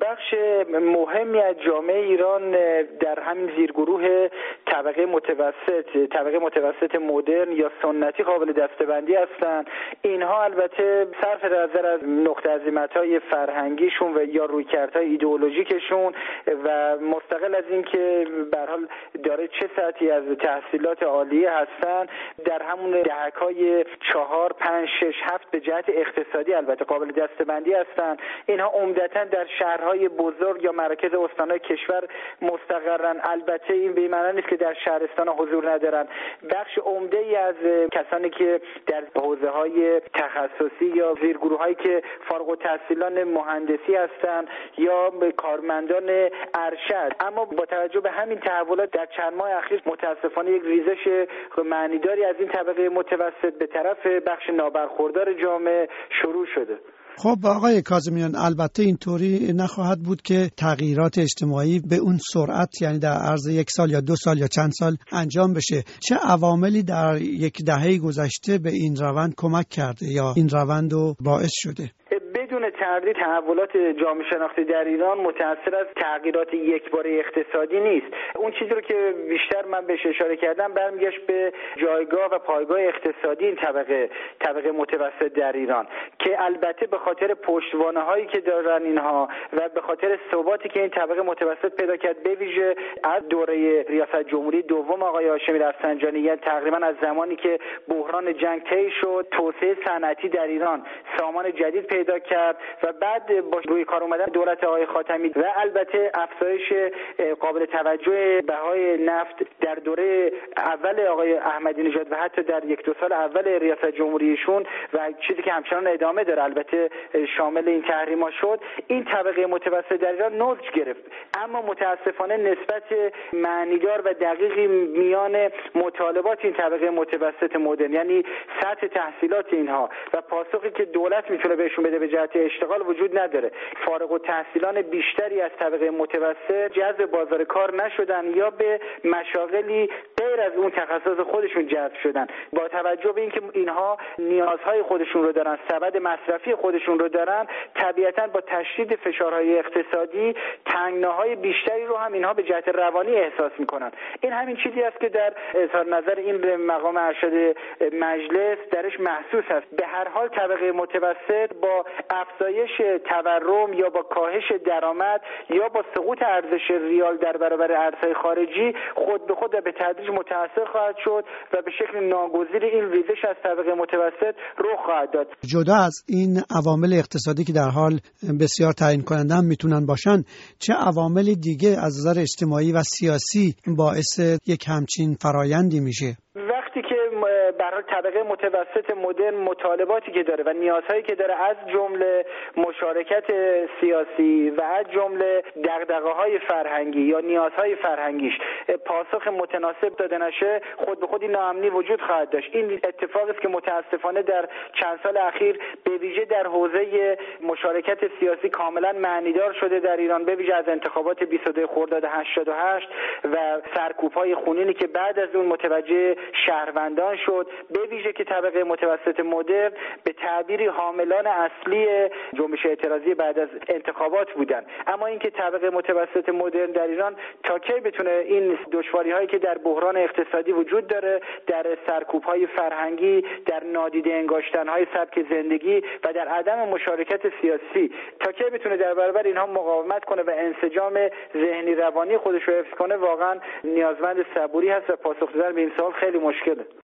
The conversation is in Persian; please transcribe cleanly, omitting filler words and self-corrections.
بخش مهمی از جامعه ایران در همین زیرگروه طبقه متوسط مدرن یا سنتی قابل دسته‌بندی هستند. اینها البته صرف نظر از نقطه عظمت‌های فرهنگیشون و یا رویکردهای ایدئولوژیکشون و مستقل از اینکه به هر حال داره چه سطحی از تحصیلات عالیه هستن، در همون دهک‌های 4 5 6 7 به جهت اقتصادی البته قابل دسته‌بندی هستن. اینها عمدتاً در شهرهای بزرگ یا مراکز استان‌های کشور مستقرن. البته این به معنی نیست که در شهرستان حضور ندارن. بخش عمده‌ای از کسانی که در حوزه‌های تخصصی یا زیرگروه‌هایی که فارغ التحصیلان مهندسی هستند یا کارمندان ارشد، اما با توجه به همین تحولات در چند ماه اخیر متاسفانه یک ریزش معنیداری از این طبقه متوسط به طرف بخش نابرخوردار جامعه شروع شده. خب آقای کاظمیان، البته اینطوری نخواهد بود که تغییرات اجتماعی به اون سرعت، یعنی در عرض 1 سال یا 2 سال یا چند سال انجام بشه. چه عواملی در یک دهه گذشته به این روند کمک کرده یا این روند رو باعث شده؟ بدون تردید تحولات جامعه شناختی در ایران متأثر از تغییرات یکباره اقتصادی نیست. اون چیزی رو که بیشتر من بهش اشاره کردم برمیگشت به جایگاه و پایگاه اقتصادی این طبقه متوسط در ایران که البته به خاطر پشتوانه‌هایی که دارن اینها و به خاطر ثباتی که این طبقه متوسط پیدا کرد، به ویژه از دوره ریاست جمهوری دوم آقای هاشمی رفسنجانی، یعنی تقریبا از زمانی که بحران جنگ طی شد، توسعه صنعتی در ایران سامان جدید پیدا کرد و بعد با روی کار اومدن دولت آقای خاتمی و البته افزایش قابل توجه بهای نفت در دوره اول آقای احمدی نژاد و حتی در 1-2 سال اول ریاست جمهوریشون و چیزی که همچنان ادامه داره البته شامل این تحریما شد، این طبقه متوسط در ایران نضج گرفت. اما متاسفانه نسبت معنیدار و دقیقی میان مطالبات این طبقه متوسط مدرن، یعنی سطح تحصیلات اینها و پاسخی که دولت میتونه بهشون بده به جهت اشتغال وجود نداره. فارغ التحصیلان بیشتری از طبقه متوسط جذب بازار کار نشدن یا به مشاغلی غیر از اون تخصص خودشون جذب شدن. با توجه به اینکه اینها نیازهای خودشون رو دارن، سبد مصرفی خودشون رو دارن، طبیعتاً با تشدید فشارهای اقتصادی تنگناهای بیشتری رو هم اینها به جهت روانی احساس میکنن. این همین چیزی است که در اظهار نظر این مقام ارشد مجلس درش محسوس است. به هر حال طبقه متوسط با افزایش تورم یا با کاهش درآمد یا با سقوط ارزش ریال در برابر ارزهای خارجی خود به خود و به تدریج متأثر خواهد شد و به شکل ناگزیر این ریزش از طبقه متوسط رخ خواهد داد. جدا از این عوامل اقتصادی که در حال بسیار تعیین کننده هم میتونن باشن، چه عوامل دیگه از نظر اجتماعی و سیاسی باعث یک همچین فرایندی میشه؟ وقتی که برای طبقه متوسط مدرن مطالباتی که داره و نیازهایی که داره از جمله مشارکت سیاسی و از جمله دغدغه‌های فرهنگی یا نیازهای فرهنگیش پاسخ متناسب داده نشه، خود به خود این ناامنی وجود خواهد داشت. این اتفاقی است که متاسفانه در چند سال اخیر به ویژه در حوزه مشارکت سیاسی کاملا معنیدار شده در ایران، به ویژه از انتخابات 22 خرداد 88 و سرکوب‌های خونینی که بعد از اون متوجه شهروندان شد، به ویژه که طبقه متوسط مدرن به تعبیری حاملان اصلی جنبش اعتراضی بعد از انتخابات بودن. اما اینکه طبقه متوسط مدرن در ایران تا کی بتونه این دشواری‌هایی که در بحران اقتصادی وجود داره، در سرکوب‌های فرهنگی، در نادیده انگاشتن‌های سبک زندگی و در عدم مشارکت سیاسی، تا کی بتونه در برابر اینها مقاومت کنه و انسجام ذهنی روانی خودش رو حفظ کنه، واقعا نیازمند صبوری هست و پاسخ دادن به این سوال خیلی مشکله.